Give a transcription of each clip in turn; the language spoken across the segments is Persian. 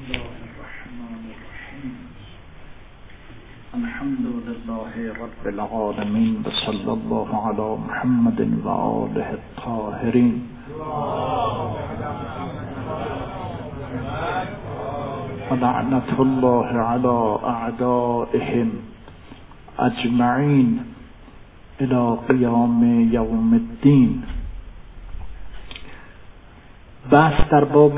الله الرحمن الرحیم الحمد لله رب العالمین و صلی الله علی محمد و آله الطاهرین و لعنت الله علی اعدائهم اجمعین الی قیام یوم الدین. بحث در باب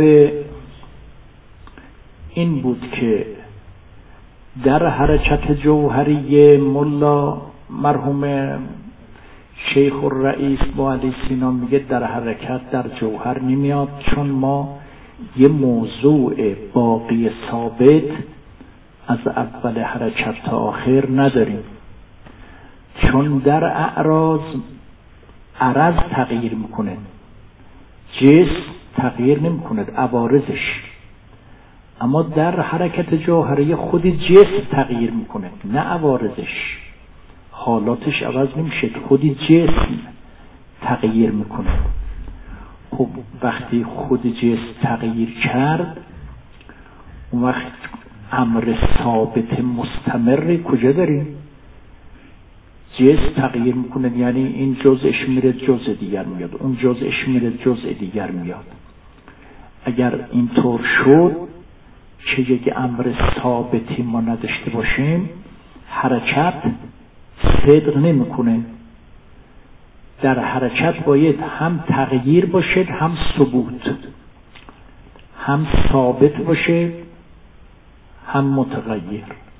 این بود که در حرکت جوهری ملا مرحوم شیخ الرئیس با علی سینا میگه در حرکت در جوهر نمیاد، چون ما یه موضوع باقی ثابت از اول حرکت تا آخر نداریم، چون در اعراض عرض تغییر میکنه، جسم تغییر نمیکنه عوارضش، اما در حرکت جوهری خود جسم تغییر میکنه نه عوارضش، حالاتش عوض نمیشه، خود جسم تغییر میکنه. خب وقتی خود جسم تغییر کرد اون وقت امر ثابت مستمر کجا داریم؟ جسم تغییر میکنه، یعنی این جزءش میره جزء دیگر میاد، اون جزءش میره جزء دیگر میاد. اگر اینطور شد که یک امر ثابتی ما نداشته باشیم حرکت صدق نمیکنه. در حرکت باید هم تغییر باشه هم ثبوت، هم ثابت باشه هم متغیر.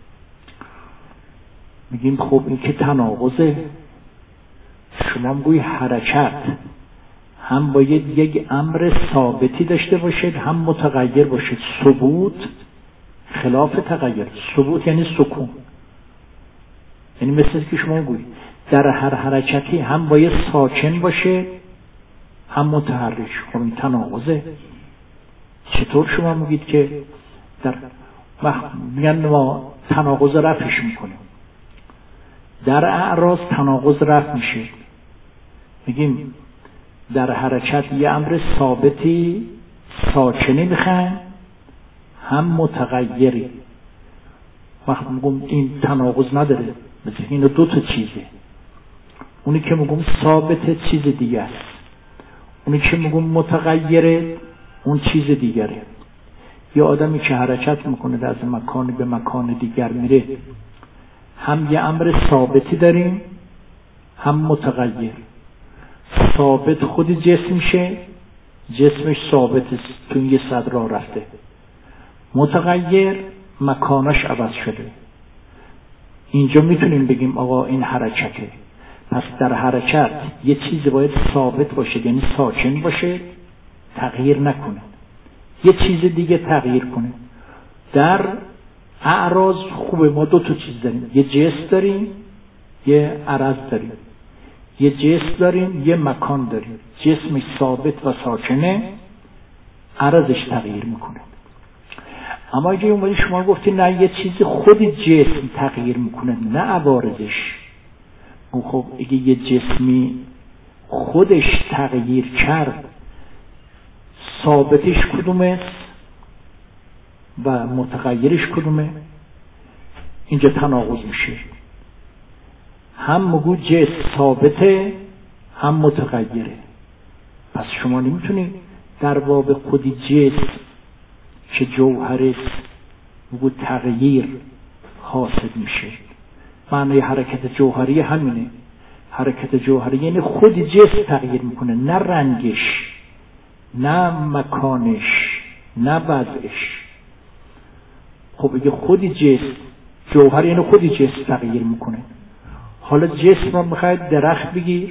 میگیم خب این که تناقضه، شما میگوی حرکت هم باید یک امر ثابتی داشته باشد هم متغیر باشد. ثبوت خلاف تغیر، ثبوت یعنی سکون، یعنی مثل که شما میگوی در هر حرکتی هم باید ساکن باشه هم متحرک. خب این تناقضه. چطور شما میگید که در میگن ما تناقض رفعش میکنیم؟ در اعراض تناقض رفع میشه، میگیم در حرکت یه امر ثابتی ساکنی میخوایم هم متغیری. وقت میگم این تناقض نداره، مثل این دو تا چیزه. اونی که میگم ثابت چیز دیگه است، اونی که میگم متغیره اون چیز دیگره. یه آدمی که حرکت میکنه از مکان به مکان دیگر میره، هم یه امر ثابتی داریم هم متغیر. ثابت خود جسم میشه، جسمش ثابت تو یه صد راه رفته. متغیر مکانش عوض شده. اینجا میتونیم بگیم آقا این حرکته. پس در حرکت یه چیز باید ثابت باشه، یعنی ساکن باشه، تغییر نکنه، یه چیز دیگه تغییر کنه. در اعراض خوبه ما دو تا چیز داریم، یه جسم داریم یه عرض داریم. یه جسم داریم یه مکان داریم، جسمش ثابت و ساکنه، عرضش تغییر میکنه. اما اگه اومدی شما گفتی نه یه چیز خود جسم تغییر میکنه نه عوارضش، خب اگه یه جسمی خودش تغییر کرد ثابتش کدومه و متغیرش کدومه؟ اینجا تناقض میشه. هم مگو جسم ثابته هم متغیره. پس شما نمیتونی در باب خودی جسم که جوهر است مگو تغییر حاصل میشه. معنی حرکت جوهری همینه. حرکت جوهری یعنی خود جسم تغییر میکنه، نه رنگش نه مکانش نه وضعش. خب اگه خودی جسم جوهر یعنی خودی جسم تغییر میکنه. حالا جسم رو میخواید درخت بگیر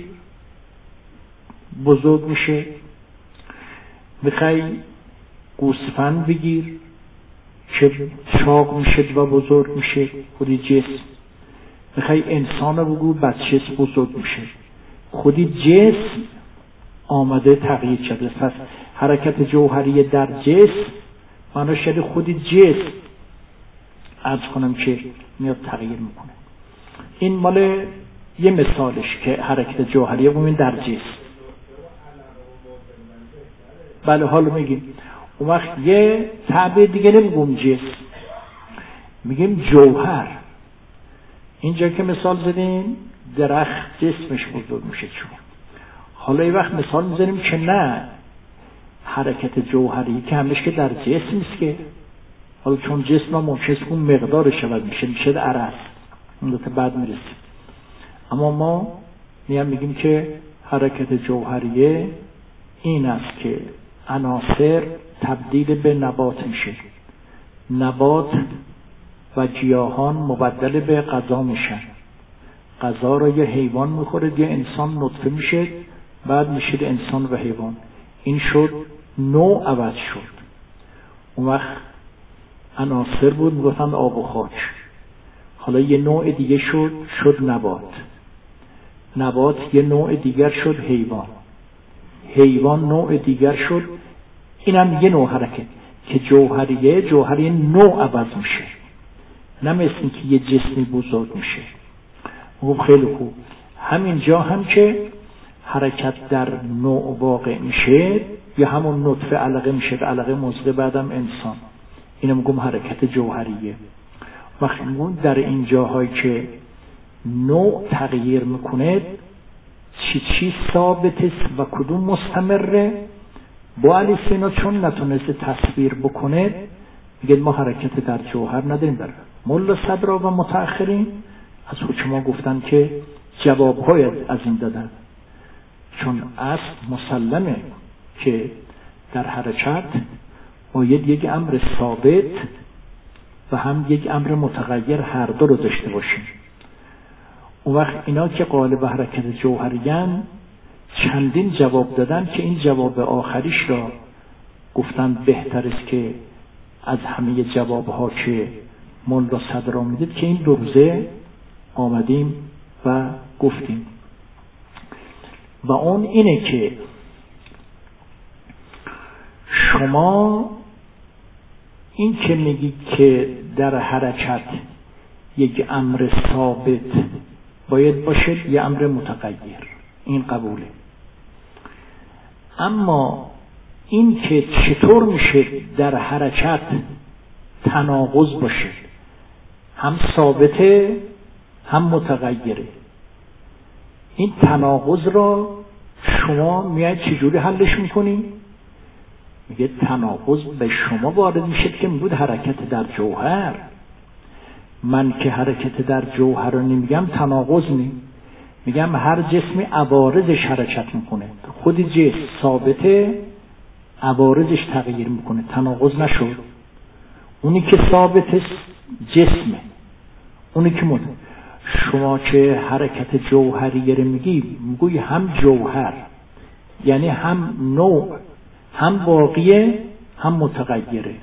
بزرگ میشه، میخوای گوسفند بگیر که چاق میشه و بزرگ میشه خودی جسم، میخوای انسان رو بگو بچه بزرگ میشه. خودی جسم آمده تغییر کرده. پس حرکت جوهری در جسم معناش یعنی خودی جسم عرض کنم که میاد تغییر میکنه. این مال یه مثالش که حرکت جوهریه ببین در جسم. بله حالا میگیم اون وقت یه تعبیر دیگه نمیگم جسم، میگیم جوهر. اینجا که مثال زدیم درخت جسمش بزرگ میشه چون. حالا یه وقت مثال میزنیم که نه، حرکت جوهری که همش که در جسم است که، حالا چون جسم ممکنه اون مقدارش شود میشه عرض، اون دو تا بعد میرسیم. اما ما میگیم که حرکت جوهریه این است که عناصر تبدیل به نبات میشه، نبات و گیاهان مبدل به غذا میشن، غذا رو یه حیوان میخوره، یه انسان نطفه میشه، بعد میشه انسان و حیوان. این شد نوع عوض شد. اون وقت عناصر بود میگفتن آب و خاک، حالا یه نوع دیگه شد نبات یه نوع دیگر شد حیوان نوع دیگر شد. اینم یه نوع حرکت که جوهری نوع عوض میشه، نه مثل این که یه جسمی بزرگ میشه. خیلی خوب. همینجا هم که حرکت در نوع واقع میشه، یا همون نطفه علقه میشه، علقه مزغه بعدم انسان، اینو میگم حرکت جوهریه. وقتی میگم در این جاهایی که نوع تغییر میکنه، چی ثابت است و کدوم مستمره، با علی سینا چون نتونسته تصویر بکنه میگه ما حرکت در جوهر نداریم. بر ملا صدرا و متأخرین از حکما گفتن که جوابهای از این دادن، چون اصل مسلمه که در حرکت باید یک امر ثابت و هم یک امر متغیر هر دو رو داشته باشیم. اون وقت اینا که قالب حرکت جوهریان چندین جواب دادن که این جواب آخریش را گفتن بهتر است که از همه جوابها که ملا صدرا میدید که این دو روزه آمدیم و گفتیم. و اون اینه که شما این که میگید که در حرکت یک امر ثابت باید باشه، یه امر متغیر، این قبوله. اما این که چطور میشه در حرکت تناقض باشه، هم ثابته هم متغیره، این تناقض را شما میاید چجوری حلش میکنی؟ میگه تناقض به شما وارد میشه که میگود حرکت در جوهر. من که حرکت در جوهر رو نمیگم تناقض نی، میگم هر جسمی عوارضش حرکت میکنه، خودی جسم ثابته عوارضش تغییر میکنه، تناقض نشد. اونی که ثابت جسمه، اونی که شما که حرکت جوهریه رو میگوی هم جوهر یعنی هم نوع، هم واقعیه هم متغیره.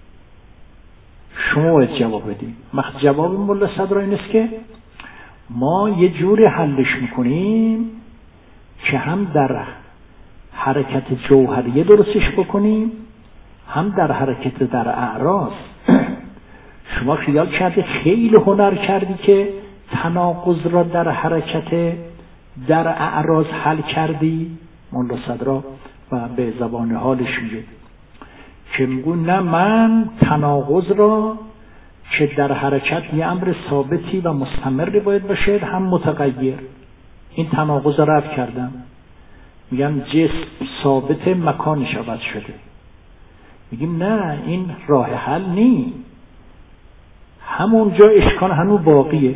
شما باید جواب بدید. جواب ملا صدرا این است که ما یه جوری حلش میکنیم که هم در حرکت جوهریه درستش بکنیم، هم در حرکت در اعراض. شما خیال کردی خیلی هنر کردی که تناقض را در حرکت در اعراض حل کردی. ملا صدرا و به زبان حالش میگه که میگون نه، من تناقض را که در حرکت یه امر ثابتی و مستمری باید باشه هم متغیر، این تناقض را رفع کردم. میگم جسم ثابت مکانش عوض شده. میگیم نه، این راه حل نی، همونجا اشکال هنوز باقیه.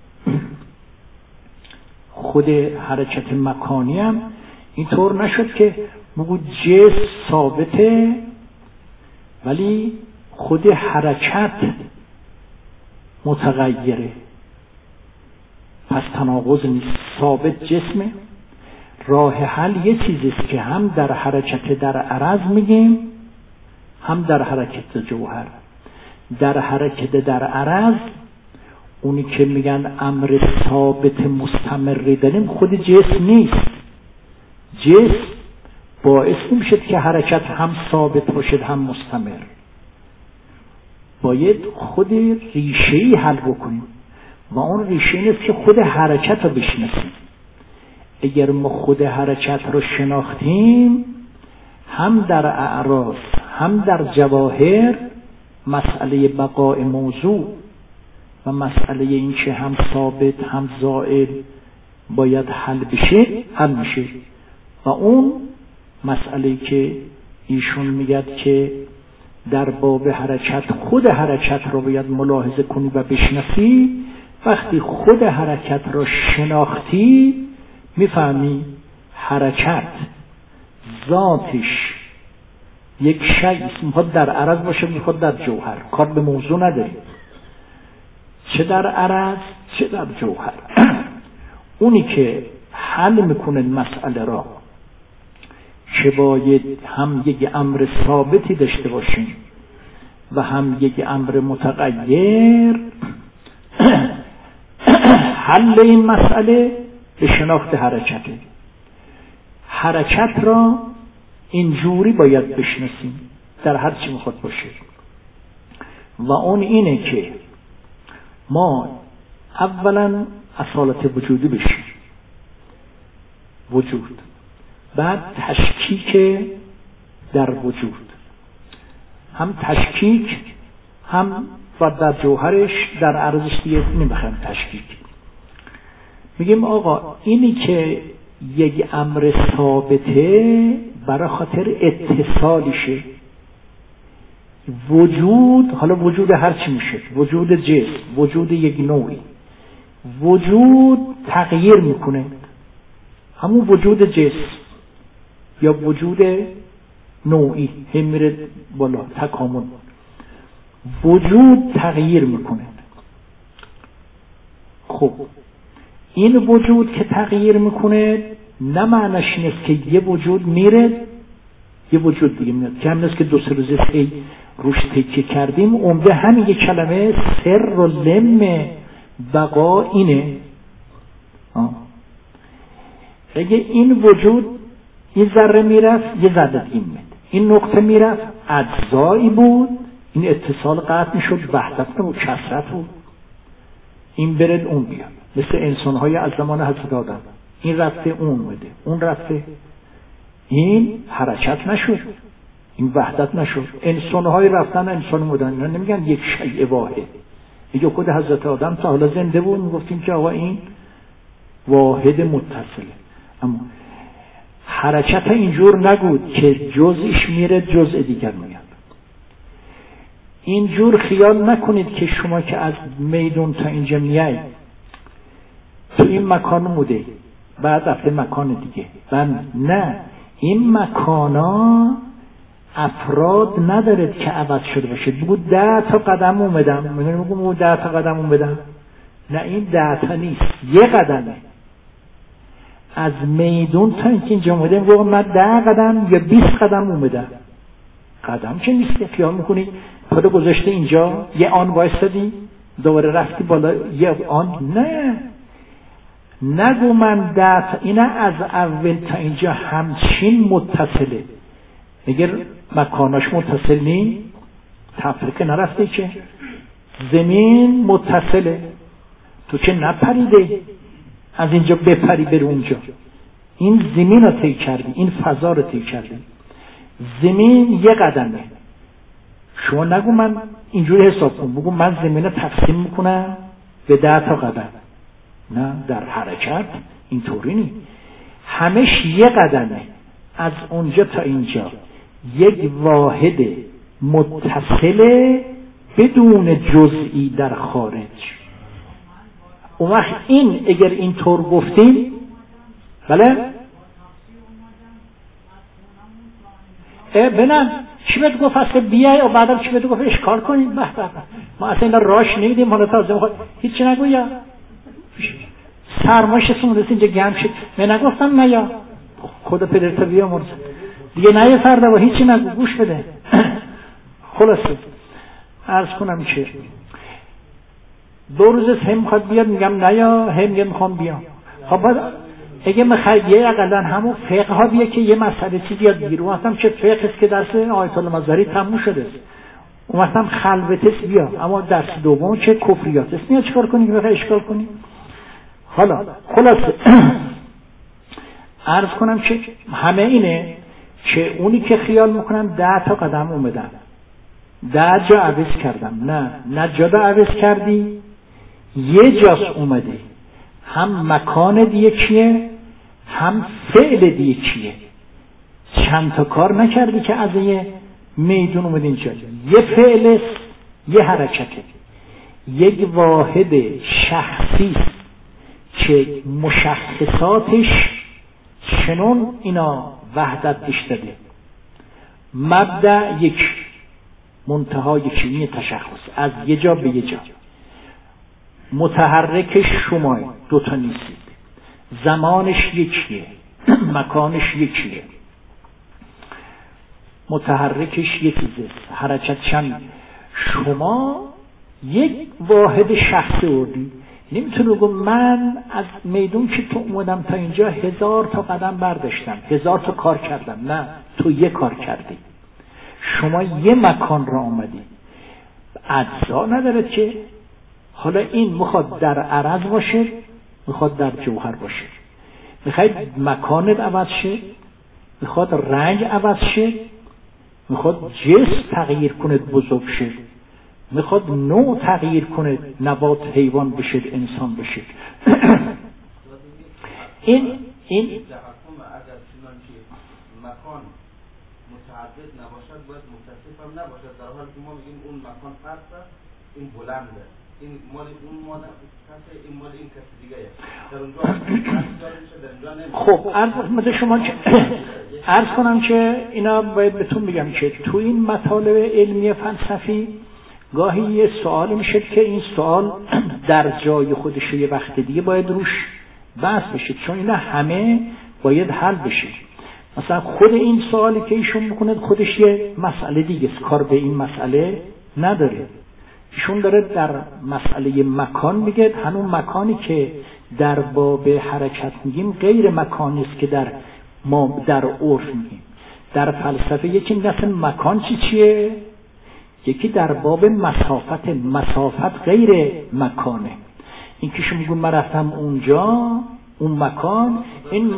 خود حرکت مکانی هم اینطور نشد که بگو جسم ثابته ولی خود حرکت متغیره، پس تناقض نیست، ثابت جسمه. راه حل یه چیزیست که هم در حرکت در عرض میگیم هم در حرکت جوهر. در حرکت در عرض اونی که میگن امر ثابت مستمری داریم خود جسم نیست. جسم باعث نمیشه که حرکت هم ثابت باشد هم مستمر. باید خود ریشه‌ای حل بکنیم و اون ریشه نیست که خود حرکت رو بشناسیم. اگر ما خود حرکت رو شناختیم هم در اعراض هم در جواهر مسئله بقاء موضوع و مسئله این که هم ثابت هم زائل باید حل بشه حل میشه. و اون مسئله که ایشون میگد که در باب حرکت خود حرکت رو باید ملاحظه کنی و بشناسی، وقتی خود حرکت رو شناختی میفهمی حرکت ذاتش یک شیء میخواد در عرض باشه میخواد در جوهر، کار به موضوع نداری، چه در عرض چه در جوهر. اونی که حل میکنه مسئله را که باید هم یک امر ثابتی داشته باشیم و هم یک امر متغیر، حل این مسئله به شناخت حرکته. حرکت را اینجوری باید بشناسیم در هر چی میخواد باشه، و اون اینه که ما اولا اصالت وجودی بشیم، وجود، بعد تشکیک در وجود، هم تشکیک هم و در جوهرش در عرضش دیگه نمیخوایم تشکیک. میگیم آقا اینی که یک امر ثابته برای خاطر اتصالشه. وجود، حالا وجود هر چی میشه، وجود جسم، وجود یک نوعی، وجود تغییر میکنه، همون وجود جسم یا وجود نوعی هم میره بالا، تکامل، وجود تغییر میکنه. خب این وجود که تغییر میکنه نه معنیش نیست که یه وجود میره یه وجود دیگه میاد، که همین است که دو سه روزه روش تکیه کردیم. عمده همین یه کلمه سر و لم بقا اینه. اگه این وجود این ذره میرفت یه ذره دیگه میاد، این نقطه میرفت اجزایی بود، این اتصال قطع میشد، وحدت نبود، کثرت بود، این برد اون بیاد، مثل انسان‌های از زمان حضرت آدم، این رفته اون اومده، اون رفته، این حرکت نشد، این وحدت نشد. انسان‌های رفتن انسان بودن، اینا نمیگن یک شیء واحد. میگه خود حضرت آدم تا حالا زنده بود میگفتیم که آقا این واحد متصله، اما حرکت اینجور نگود که جزئش میره جزء دیگر میاد. اینجور خیال نکنید که شما که از میدون تا اینجا میایید تو این مکان موده بعد رفته مکان دیگه، نه، این مکانا افراد ندارد که عوض شده باشه. بگو 10 تا قدم اومدم، بگو 10 تا قدم اومدم، نه، این 10 تا نیست، یه قدمه. از میدون تا اینجا اومدم بگو من 10 قدم یا 20 قدم اومدم. قدم که نیست، خیال میکنی خدا گذاشته اینجا یه آن وایستادی دوباره رفتی بالا یه آن، نه، نگو من 10 تا، اینه از اول تا اینجا همچین متصله. اگر مکاناش متصل نی تفریقه نرفته که زمین متصله، تو که نپریده از اینجا بپری بره اونجا، این زمین رو طی کردی، این فضا رو طی کردی. زمین یه قدمه، شما نگو من اینجوری حساب کن، بگو من زمین رو تقسیم میکنم به 10 تا قدم. نه، در حرکت اینطوری نی، همش یه قدمه، از اونجا تا اینجا یک واحد متصله بدون جزئی در خارج. اون وقت این اگر اینطور گفتیم، بله بنام چی بهت گفت اصلا بیای و بعدم چی بهت گفت اشکال کنیم؟ ما اصلا این راش نیدیم، حالا تازه میخواد هیچی نگویا، سرماش سونده اینجا گرم شد، من نگفتم نه یا خدا پدرتا بیا مرز دیگه، نه یه فرده و هیچی نگو، گوش بده. خلاصه عرض کنم که 2 روز هم میخواد بیاد، میگم نه یا هم میگه میخوام بیام. خب اگه میخوای یه اقلا همون فقه ها بیه که یه مسئله چیزی یاد بگیرم، اصلا که فقه است که درس آیت الله مظهری تموم شده است، اون وقت هم خلوتست بیا، اما درس دوم که کفریات است میاد چیکار کنی که بخوای اشکال کنی. حالا خلاصه عرض کنم که همه اینه که اونی که خیال میکنن 10 تا قدم اومدن، 10 جا عوض کردم. نه جا رو عوض کردی، یه جاست اومده، هم مکان یکیه هم فعل یکیه. چند تا کار نکردی که از یه میدون اومد اینجا. یه فعل، یه حرکته، یک واحد شخصی که مشخصاتش چنون اینا وحدت داشته. مبدأ یک، منتها یکی، تشخص از یه جا به یه جا. متحرک شما 2 تا نیستید، زمانش یکیه، مکانش یکیه، متحرکش یکیه، حرکت چند. شما یک واحد شخص اردی. نمیتونه بگم من از میدون که تو اومدم تا اینجا 1000 تا قدم برداشتم، 1000 تا کار کردم. نه، تو یه کار کردی، شما یه مکان را آمدی. اجزا نداره که حالا این میخواد در عرض باشه، میخواد در جوهر باشه، میخواد مکانت عوض شه، میخواد رنگ عوض شه، میخواد جسم تغییر کنه بزرگ شه، میخواد نوع تغییر کنه، نبات حیوان بشه انسان بشه. این مکان متعدد نباشد باید متصف هم نباشد، در حالی که ما میگیم اون مکان فرسه، این بلنده، این مال اون مال کسی، این مال این کسی دیگه در اونجا در اینجا خب شما عرض کنم که اینا باید بهتون بگم که تو این مطالب علمی فلسفی گاهی یه سوال میشه که این سوال در جای خودش یه وقت دیگه باید روش بحث بشه، چون اینا همه باید حل بشه. مثلا خود این سوالی که ایشون میکنه خودش یه مسئله دیگه است، کار به این مسئله نداره. ایشون داره در مسئله مکان میگه، همون مکانی که در باب حرکت میگیم غیر مکانی است که ما در عرف میگیم. در فلسفه یکی مثلا مکان چیه؟ یکی در باب مسافت غیر مکانه. این که شما میگون من رفتم اونجا، اون مکان، این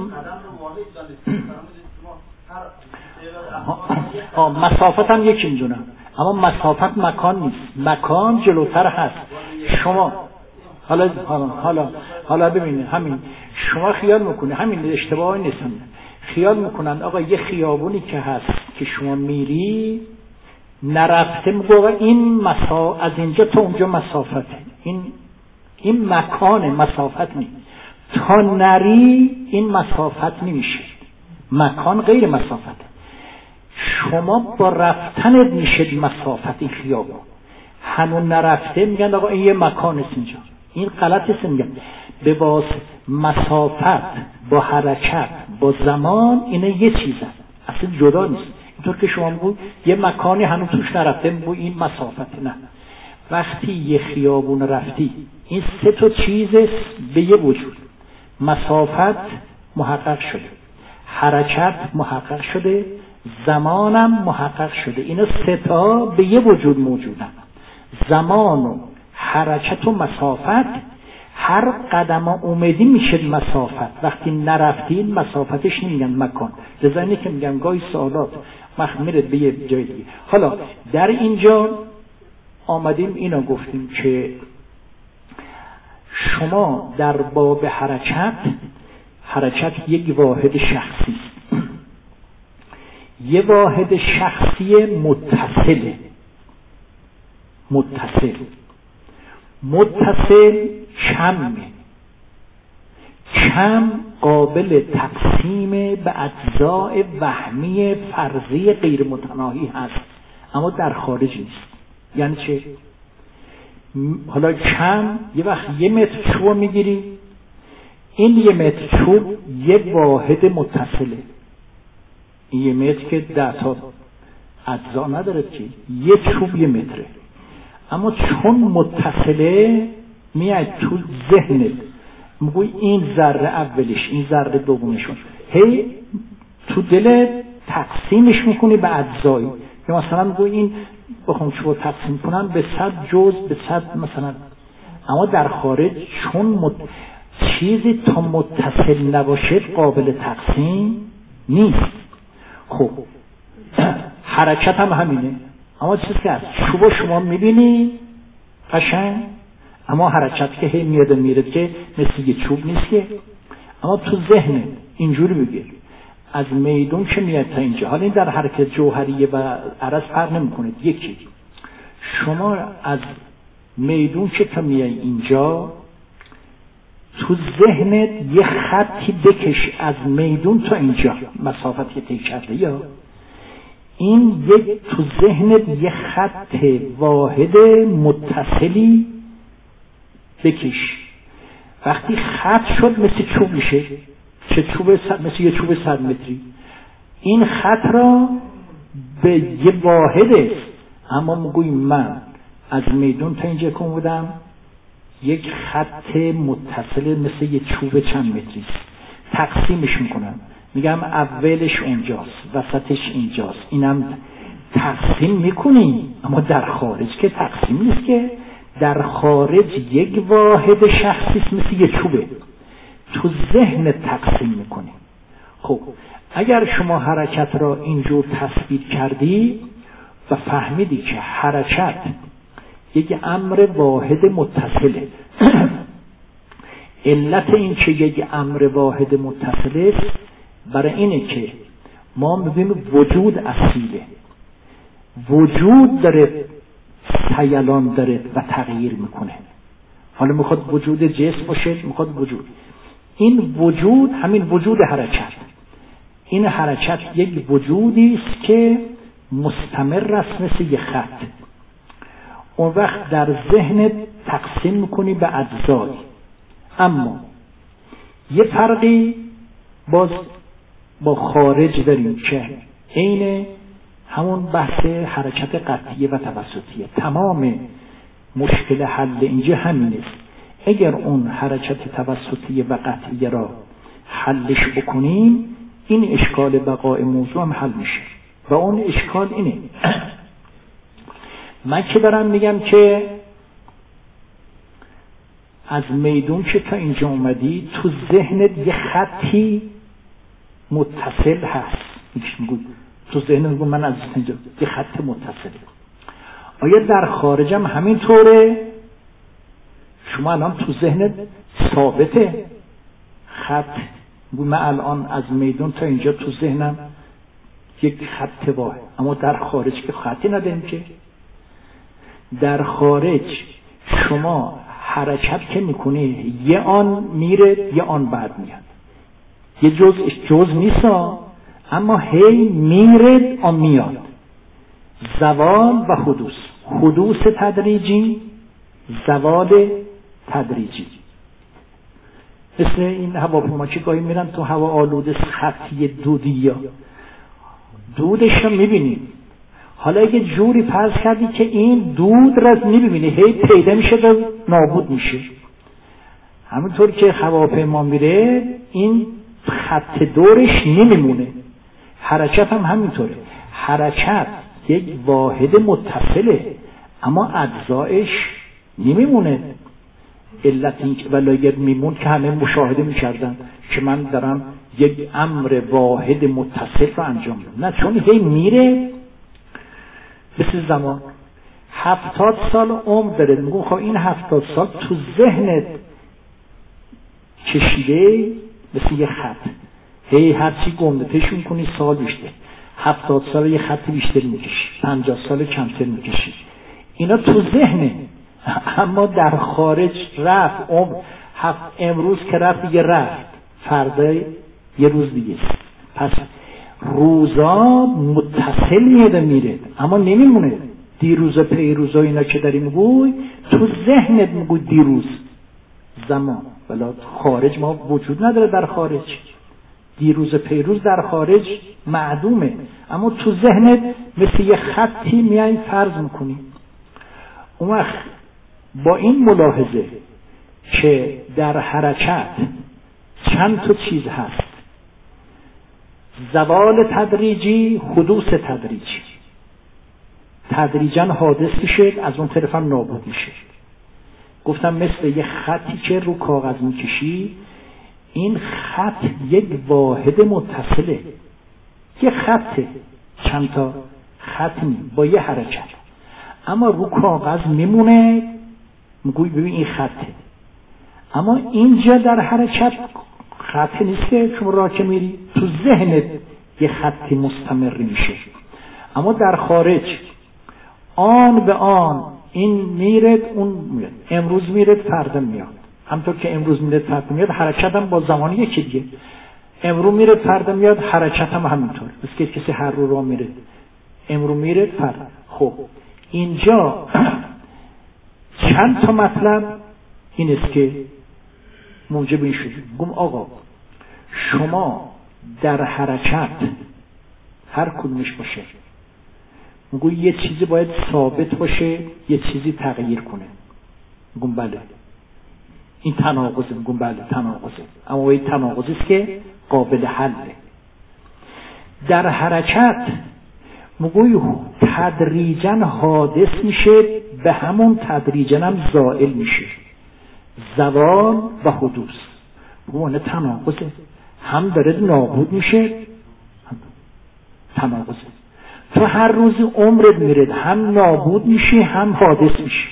مسافت هم یکی میدونم، اما مسافت مکان نیست، مکان جلوتر هست. شما حالا ببینید، همین شما خیال میکنه، همین اشتباه نیستم، خیال میکنن آقا یه خیابونی که هست که شما میری نرفته، میگه این از اینجا تا اونجا مسافته، این مکان مسافت نیست، تا نری این مسافت نمیشه، مکان غیر مسافت. شما با رفتنت میشه مسافت. این خیابون هنوز نرفته، میگن آقا این یه مکان است اینجا. این غلط است، میگن به واسطه مسافت با حرکت با زمان اینا یه چیزن، اصلا جدا نیست. اینطور که شما میگوید یه مکانی هنوز توش نرفته، میگوید این مسافت. نه، وقتی یه خیابون رفتی این 3 تا چیز به یه وجود، مسافت محقق شده، حرکت محقق شده، زمانم محقق شده. اینا 3 تا به یه وجود موجودن. زمان و حرکت و مسافت، هر قدم اومدی میشه مسافت، وقتی نرفتین مسافتش نمیگن مکان. لذا اینه که میگن گاهی سوالات میره به یه جای دیگه. حالا در اینجا آمدیم اینا گفتیم که شما در باب حرکت یک واحد شخصی، یه واحد شخصی متصل کم قابل تقسیم به اجزاء وهمی فرضی غیر متناهی هست، اما در خارج نیست. یعنی چه؟ حالا کم یه وقت 1 متر چوب میگیری، این 1 متر چوب یه واحد متصله، این 1 متر که 10 تا اجزا نداره که یه چوب 1 متره، اما چون متصله میاد تو ذهنت میگوی این ذره اولش، این ذره دومشون، هی تو دل تقسیمش میکنی به اجزایی. یا مثلا میگوی این بخوام چوب تقسیم کنم به 100 جزء، به 100 مثلا. اما در خارج چون چیزی تا متصل نباشه قابل تقسیم نیست. خب حرکت هم همینه، اما چیزی که از چوب شما میبینی قشنگ، اما حرکت که هی میاد میره که مثل یه چوب نیست که. اما تو ذهن اینجوری بگیر از میدون که میاد تا اینجا، حالا این در حرکت جوهریه و عرض فرق نمیکنه. یکی شما از میدون که تا میای اینجا تو ذهنت یه خطی بکش از میدون تا اینجا، مسافتی طی کرده، یا این یک تو ذهنت یه خط واحد متصلی بکش. وقتی خط شد مثل چوب میشه، مثل یه چوب 100 متری. این خط را به یه واحد است، اما میگویم من از میدون تا اینجا کم بودم یک خط متصل مثل یه چوب چند متری، تقسیمش میکنم، میگم اولش اونجاست، وسطش اینجاست، اینم تقسیم میکنی. اما در خارج که تقسیم نیست که، در خارج یک واحد شخصی مثل یه چوبه، تو ذهن تقسیم میکنی. خب اگر شما حرکت را اینجور تثبیت کردی و فهمیدی که حرکت یک امر واحد متصله، علت این که یک امر واحد متصله برای اینه که ما می‌بینیم وجود اصیله، وجود داره سیلان داره و تغییر میکنه. حالا میخواد وجود جسم باشه، میخواد وجود، این وجود همین وجود حرکت، این حرکت یک وجودی است که مستمر است مثل یک خط. اون وقت در ذهن تقسیم میکنی به اجزای. اما یه فرقی باز با خارج داریم که عین همون بحث حرکت قطعیه و توسطیه. تمام مشکل حل اینجا همین است. اگر اون حرکت توسطیه و قطعیه را حلش بکنیم، این اشکال بقای موضوع هم حل میشه. و اون اشکال اینه من که دارم میگم که از میدون که تا اینجا اومدی تو ذهنت یه خطی متصل هست، میگو تو ذهنت میگو من از اینجا یه خط متصل. آیا در خارجم همینطوره؟ شما الان تو ذهنت ثابته خط، من الان از میدون تا اینجا تو ذهنم یک خط واحد، اما در خارج که خطی نداریم که. در خارج شما حرکت که میکنی یه آن میره یه آن بعد میاد، یه جز نیست اما هی میره آن میاد. زوال و حدوث تدریجی، زوال تدریجی. مثل این هواپیما که گاهی میرن تو هوا آلوده خطی دودی، یا دودش رو میبینیم. حالا اگه جوری فرض کردی که این دود را میبینی هی پیدا میشه و نابود میشه، همونطور که هواپیما میره این خط دورش نمیمونه. حرکت هم همینطوره، حرکت یک واحد متصله اما اجزایش نمیمونه. علت این که ولی میمون که همه مشاهده میکردن که من دارم یک امر واحد متصل رو انجام میدم، نه، چون هی میره. مثل زمان 70 سال عمر داره، میگم خب این 70 سال تو ذهنت کشیده مثل یه خط، هی هرچی گمدتشون کنی سال بیشتر، 70 سال یه خط بیشتر میکشی، 50 سال کمتر میکشی. اینا تو ذهنه، اما در خارج رفت عمر، امروز که رفت دیگه رفت، فردا یه روز دیگه. پس روزا متصل میاده میره اما نمیمونه. دیروز پیروزا اینا که داری میگوی تو ذهنت میگوی دیروز زمان، ولی خارج ما وجود نداره. در خارج دیروز پیروز در خارج معدومه، اما تو ذهنت مثل یه خطی میای فرض میکنی. اون وقت با این ملاحظه که در حرکت چند تا چیز هست، زوال تدریجی، حدوث تدریجی، تدریجاً حادث میشه از اون طرف هم نابود میشه. گفتم مثل یه خطی که رو کاغذ میکشی، این خط یک واحد متصله، یه خطه، چند تا خط نیم با یه حرکت، اما رو کاغذ میمونه، میگوی ببین این خطه، اما اینجا در حرکت خط نیست که شما راه که میری تو ذهنت یه خطی مستمر میشه، اما در خارج آن به آن این میرد اون میاد، امروز میرد فردا میاد، همطور که امروز میرد فردا میاد حرکت هم با زمانی یکی دیگه، امروز میرد فردا میاد حرکت هم همینطور، مثل که کسی هر رو راه میره، امروز میرد فردا. خب اینجا چند تا مطلب این است که موجب این شد. گم آقا شما در حرکت هر کدومش باشه، میگوی یه چیزی باید ثابت باشه، یه چیزی تغییر کنه. میگم بله این تناقضه، میگم بله تناقضه، اما این تناقضی است که قابل حله. در حرکت میگوی تدریجاً حادث میشه، به همون تدریجاً هم زائل میشه، زوال و حدوث. میگم تناقضه، هم داره نابود میشه، تناقضه. تو هر روز عمرت میره هم نابود میشی هم حادث میشی،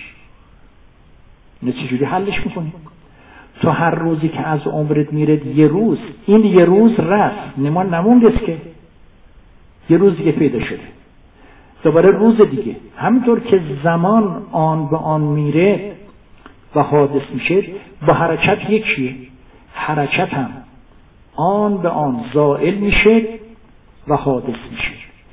نه چجوری حلش میکنی؟ تو هر روزی که از عمرت میره یه روز، این یه روز رفت نموندست که یه روز دیگه پیدا شده، دوباره روز دیگه. همینطور که زمان آن به آن میره و حادث میشه، با حرکت یکیه، حرکت هم آن به آن زائل میشه و حادث میشه.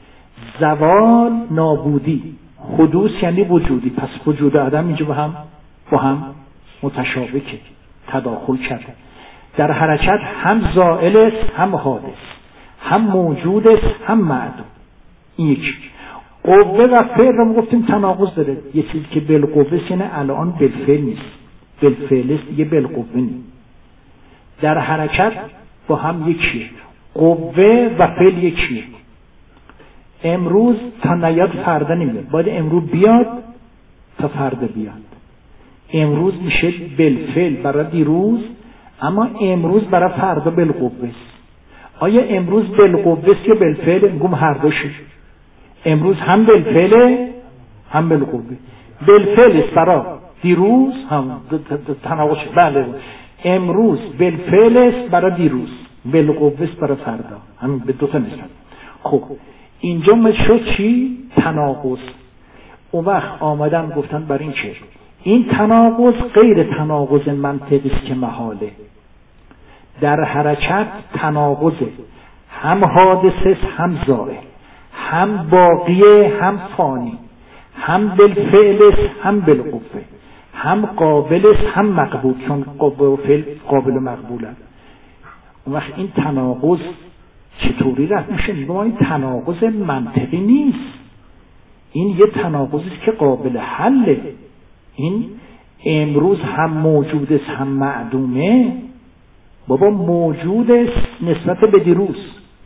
زوال نابودی، حدوث یعنی وجودی، پس وجود آدم اینجا با هم متشابکه، تداخل کرده. در حرکت هم زائل است هم حادث، هم موجود است هم معدوم. این یکی. قوه و فعل رو گفتیم تناقض داره، یه چیزی که بالقوه است یعنی الان بالفعل نیست، بالفعل است دیگه بالقوه نیست. در حرکت با هم یکیه، قوه و فعل یکیه. امروز تا نیاد فردا نمیاد، باید امروز بیاد تا فردا بیاد. امروز میشه بالفعل برای دیروز، اما امروز برای فردا بالقوه است. آیا امروز بالقوه است یا بالفعل؟ میگم هر دوشه، امروز هم بالفعل هم بالقوه. بالفعل است برای دیروز، هم تناقض. بله امروز بالفعل است برای دیروز، بالقوه است برای فردا، همین به دو تا نسبت. خب اینجا شد چی؟ تناقض. اون وقت آمدن گفتن بر این چه؟ این تناقض غیر تناقض منطقی است که محاله. در حرکت تناقضه، هم حادث است هم زائل، هم باقیه هم فانی، هم بالفعل است هم بالقوه، هم قابل است هم مقبول، چون قوه و فعل قابل و مقبولن. اون وقت این تناقض چطوری رفت میشه؟ میگم این تناقض منطقی نیست، این یه تناقضی است که قابل حله. این امروز هم موجود است هم معدومه، بابا موجود است نسبت به دیروز،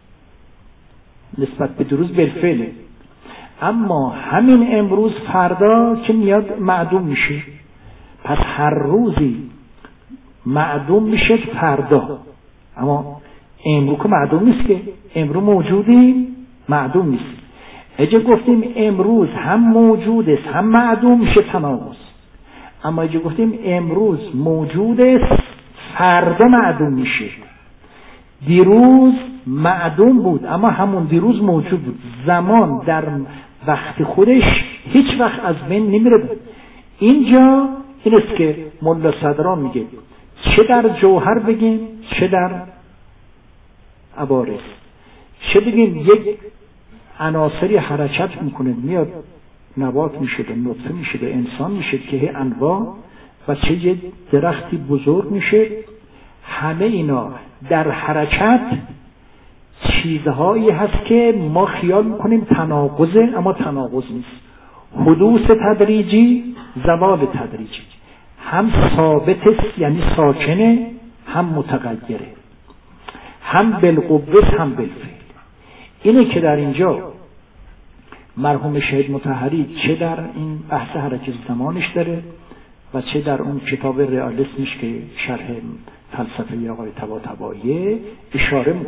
نسبت به دیروز بالفعل، اما همین امروز فردا که میاد معدوم میشه. پس هر روزی معدوم میشه فردا، اما امروز که معدوم نیست، که امروز موجودی معدوم نیست. اگه گفتیم امروز هم موجود است هم معدوم میشه تناقض، اما اگه گفتیم امروز موجود است فردا معدوم میشه. دیروز معدوم بود اما همون دیروز موجود بود، زمان در وقت خودش هیچ وقت از بین نمیره. اینجا این است که ملا صدران میگه چه در جوهر بگیم چه در عبارض، چه بگیم یک عناصری حرکت میکنه، میاد نبات میشه به نطفه میشه به انسان میشه که انواع، و چه یه درختی بزرگ میشه. همه اینا در حرکت چیزهایی هست که ما خیال میکنیم تناقضه، اما تناقض نیست. حدوث تدریجی، زوال تدریجی، هم ثابت است یعنی ساکنه، هم متغیره، هم بالقوه هم بالفعل. اینه که در اینجا مرحوم شهید مطهری چه در این بحث حرکت زمانش داره و چه در اون کتاب رئالیسمش که شرح فلسفه آقای طباطبایی اشاره میکنه.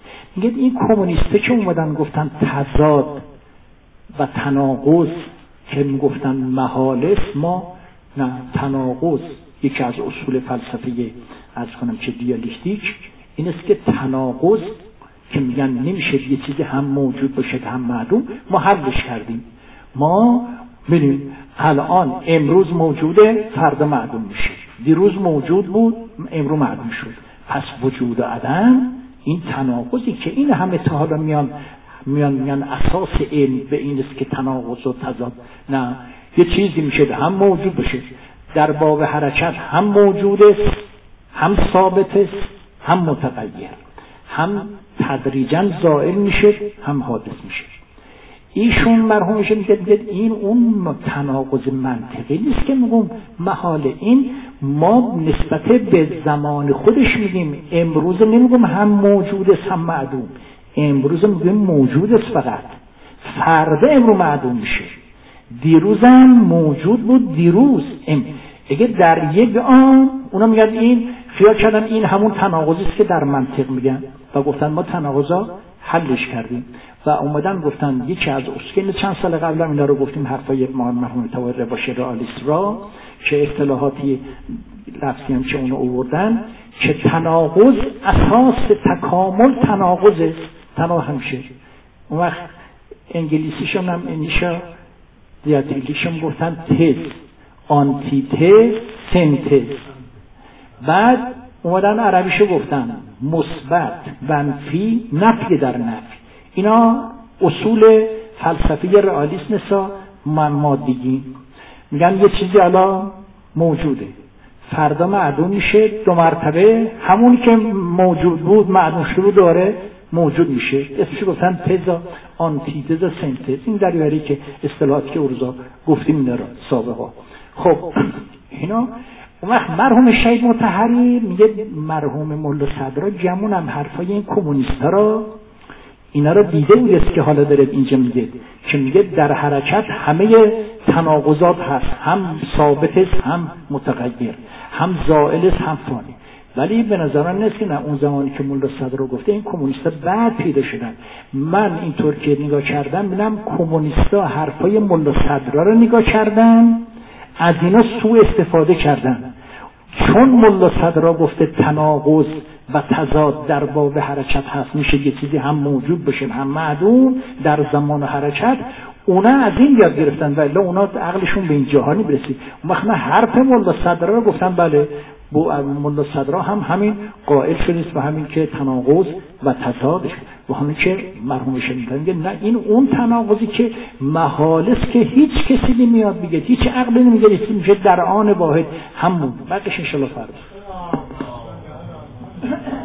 میگه این کمونیسته که اومدن گفتن تضاد و تناقض که میگفتن محال است، ما نه، تناقض یکی از اصول فلسفه از کنم چه دیالکتیک این است که تناقض که میگن نمیشه یه چیزی هم موجود باشه هم معدوم، ما حلش کردیم. ما ببینیم الان امروز موجوده فردا معدوم میشه، دیروز موجود بود امروز معدوم شد. پس وجود و عدم این تناقضی که این همه تا حالا میان اساس علم به این است که تناقض و تضاد، نه، یه چیزی میشه هم موجود باشه در باب حرکت، هم موجود است، هم ثابت است، هم متغیر، هم تدریجاً زائل میشه، هم حادث میشه. ایشون مرحومش میگه این اون تناقض منطقی نیست که میگم محاله. این ما نسبت به زمان خودش میگیم امروز نمیگم هم موجود است هم معدوم، امروز میگیم موجود است فقط، فردا امروز معدوم میشه، دیروزم موجود بود دیروز. اگه در یک آن اونا میگن این خیال کردن این همون تناقضی است که در منطق میگن و گفتن ما تناقضا حلش کردیم و اومدن گفتن یکی از اصول چند سال قبل هم اینا رو گفتیم، حرفای مرحوم طاهر باشر رئالیست را که اصطلاحاتی لفظی هم که اونو آوردن که تناقض اساس تکامل تناقض است، تناقض میشه. اون وقت انگلیسیشون هم انیشا دیاتریکشون گفتن تز، آنتی تز، سنتز. بعد اومدن عربیشو گفتن مثبت، منفی، نفی در نفی. اینا اصول فلسفی رئالیسم نسا مادیگی. میگن یه چیزی الان موجوده فردا معدوم میشه، دو مرتبه همون که موجود بود معدوم شده داره موجود میشه. اسمش گفتن تزا، آنتیتزا، سنتز. این دریوری که اصطلاحاتی که روزا گفتیم اینا رو سابقا. خب اینا اون وقت مرحوم شهید مطهری میگه مرحوم ملا صدرا جمعون هم حرفای این کمونیستا رو اینا رو دیده بود است که حالا داره اینجا میگه که میگه در حرکت همه تناقضات هست، هم ثابت است هم متغیر، هم زائل است هم فانی. ولی به نظر من نیست که نه، اون زمانی که ملا صدرا گفته این کمونیستا بعد پیدا شدن. من اینطور که نگاه کردم ببینم کمونیستا حرفای ملا صدرا رو نگاه کردن، از اینا سوء استفاده کردن. چون ملا صدرا گفته تناقض و تضاد در باب حرکت هست، میشه یه چیزی هم موجود باشه هم معدوم در زمان حرکت، اونا از این یاد گرفتن و الا اونا عقلشون به این جهانی برسید. اون وقت من حرف ملا صدرا رو گفتم بله، ملا صدرا هم همین قائل شده و همین که تناقض و تضادش و همین که مرحوم شنیدن نه، این اون تناقضی که محال است که هیچ کسی نمیاد بگه، هیچ عقلی نمیگه، میشه در آن واحد همون. بقیش انشالله فردا.